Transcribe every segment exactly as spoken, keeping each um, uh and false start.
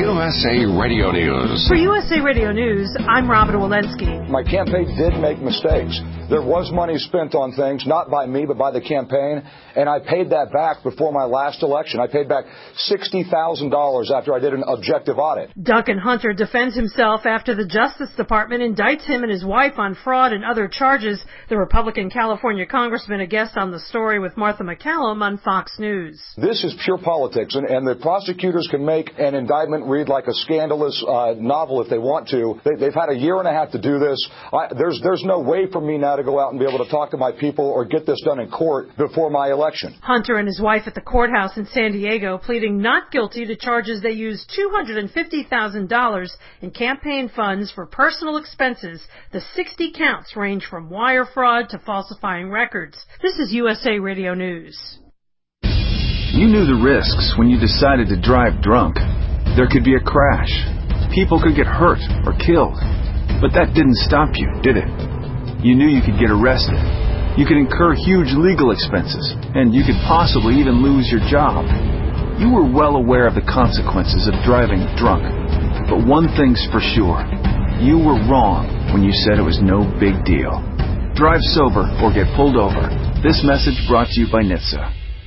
U S A Radio News. For U S A Radio News, I'm Robin Walensky. My campaign did make mistakes. There was money spent on things, not by me, but by the campaign, and I paid that back before my last election. I paid back sixty thousand dollars after I did an objective audit. Duncan Hunter defends himself after the Justice Department indicts him and his wife on fraud and other charges. The Republican California congressman, a guest on The Story with Martha McCallum on Fox News. This is pure politics, and, and the prosecutors can make an indictment read like a scandalous uh, novel if they want to. They, they've had a year and a half to do this. I, there's, there's no way for me now to go out and be able to talk to my people or get this done in court before my election. Hunter and his wife at the courthouse in San Diego pleading not guilty to charges they used two hundred fifty thousand dollars in campaign funds for personal expenses. The sixty counts range from wire fraud to falsifying records. This is U S A Radio News. You knew the risks when you decided to drive drunk. There could be a crash. People could get hurt or killed. But that didn't stop you, did it? You knew you could get arrested. You could incur huge legal expenses, and you could possibly even lose your job. You were well aware of the consequences of driving drunk. But one thing's for sure. You were wrong when you said it was no big deal. Drive sober or get pulled over. This message brought to you by N H T S A.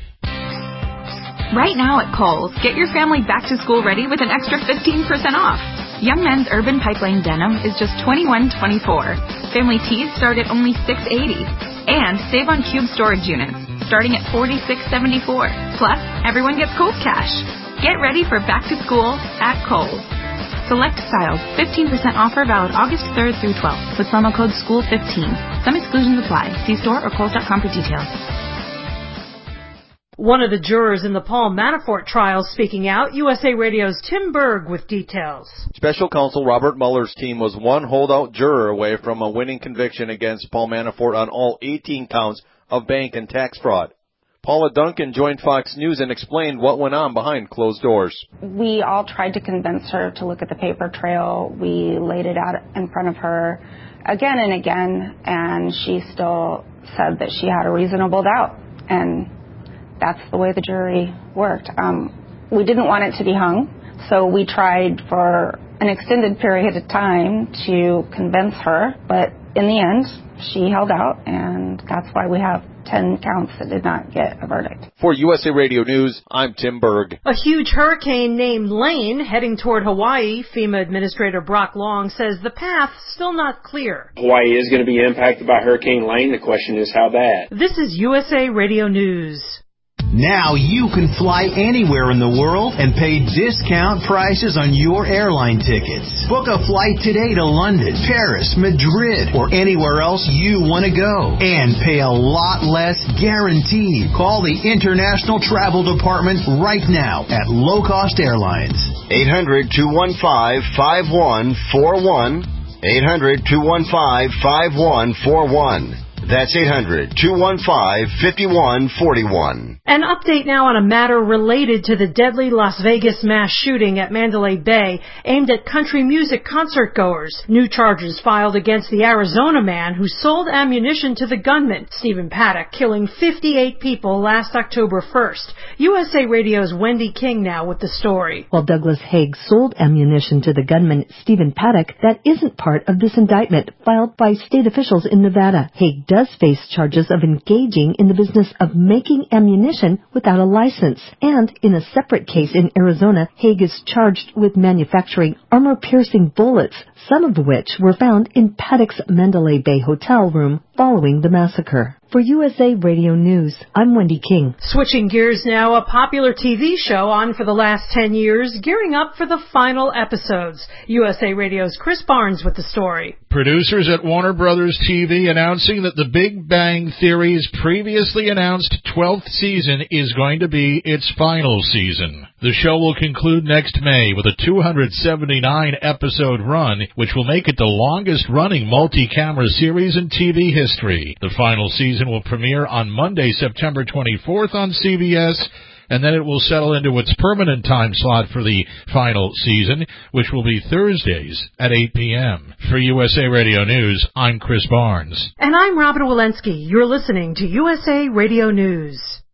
Right now at Kohl's, get your family back to school ready with an extra fifteen percent off. Young Men's Urban Pipeline Denim is just twenty-one twenty-four. Family tees start at only six eighty. And save on cube storage units, starting at forty-six seventy-four. Plus, everyone gets Kohl's cash. Get ready for back to school at Kohl's. Select styles, fifteen percent offer valid August third through twelfth with promo code school fifteen. Some exclusions apply. See store or kohls dot com for details. One of the jurors in the Paul Manafort trial speaking out, U S A Radio's Tim Berg with details. Special counsel Robert Mueller's team was one holdout juror away from a winning conviction against Paul Manafort on all eighteen counts of bank and tax fraud. Paula Duncan joined Fox News and explained what went on behind closed doors. We all tried to convince her to look at the paper trail. We laid it out in front of her again and again, and she still said that she had a reasonable doubt. And that's the way the jury worked. Um, we didn't want it to be hung, so we tried for an extended period of time to convince her, but in the end, she held out, and that's why we have ten counts that did not get a verdict. For U S A Radio News, I'm Tim Berg. A huge hurricane named Lane heading toward Hawaii. FEMA Administrator Brock Long says the path still not clear. Hawaii is going to be impacted by Hurricane Lane. The question is how bad. This is U S A Radio News. Now you can fly anywhere in the world and pay discount prices on your airline tickets. Book a flight today to London, Paris, Madrid, or anywhere else you want to go. And pay a lot less guaranteed. Call the International Travel Department right now at Low Cost Airlines. eight hundred, two one five, five one four one. eight hundred, two one five, five one four one. That's eight hundred, two one five, five one four one. An update now on a matter related to the deadly Las Vegas mass shooting at Mandalay Bay aimed at country music concert goers. New charges filed against the Arizona man who sold ammunition to the gunman, Stephen Paddock, killing fifty-eight people last October first. U S A Radio's Wendy King now with the story. While Douglas Haig sold ammunition to the gunman, Stephen Paddock, that isn't part of this indictment filed by state officials in Nevada. Haig does face charges of engaging in the business of making ammunition without a license. And in a separate case in Arizona, Haig is charged with manufacturing armor-piercing bullets, some of which were found in Paddock's Mandalay Bay hotel room following the massacre. For U S A Radio News, I'm Wendy King. Switching gears now, a popular T V show on for the last ten years, gearing up for the final episodes. U S A Radio's Chris Barnes with the story. Producers at Warner Brothers T V announcing that The Big Bang Theory's previously announced twelfth season is going to be its final season. The show will conclude next May with a two hundred seventy-nine episode run, which will make it the longest-running multi-camera series in T V history. The final season will premiere on Monday, September twenty-fourth on C B S, and then it will settle into its permanent time slot for the final season, which will be Thursdays at eight p.m. For U S A Radio News, I'm Chris Barnes. And I'm Robin Walensky. You're listening to U S A Radio News.